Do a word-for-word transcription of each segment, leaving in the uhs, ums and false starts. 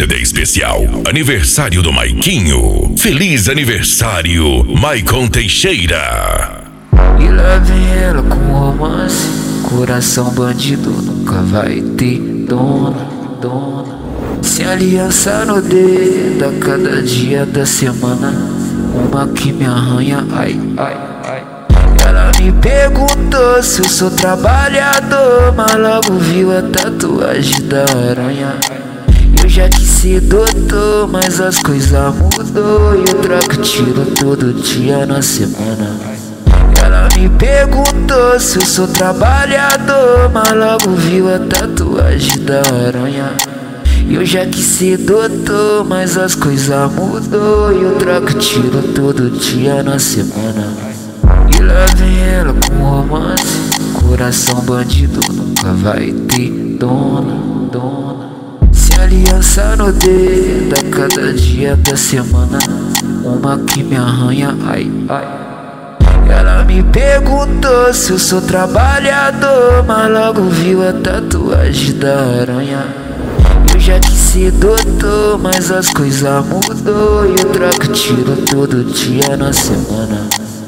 D especial aniversário do Maiquinho. Feliz aniversário, Maicon Teixeira. E lá vem ela com romance. Coração bandido nunca vai ter dona, dona. Sem aliança no dedo, a cada dia da semana uma que me arranha, ai, ai, ai. Ela me perguntou se eu sou trabalhador, mas logo viu a tatuagem da aranha. Eu já quis ser doutor, mas as coisas mudou e eu troco tiro todo dia na semana. Ela me perguntou se eu sou trabalhador, mas logo viu a tatuagem da aranha. Eu já quis ser doutor, mas as coisas mudou e eu troco tiro todo dia na semana. E lá vem ela com romance. Coração bandido nunca vai ter dona, dona. Sem aliança no dedo, a cada dia da semana uma que me arranha, ai, ai. Ela me perguntou se eu sou trabalhador, mas logo viu a tatuagem da aranha. Eu já quis ser doutor, mas as coisas mudou e eu troco tiro todo dia na semana.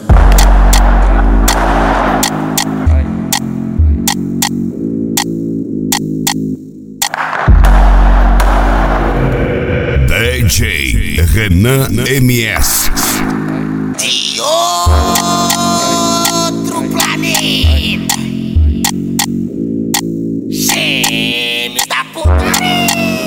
D J Renan M S. De outro planeta, gêmeo da putaria.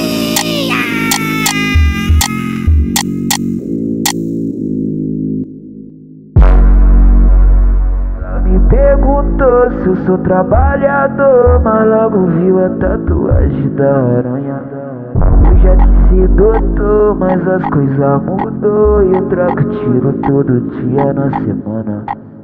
Ela me perguntou se eu sou trabalhador, mas logo viu a tatuagem da aranha. Eu já quis ser doutor, mas as coisas mudou e eu troco tiro todo dia na semana.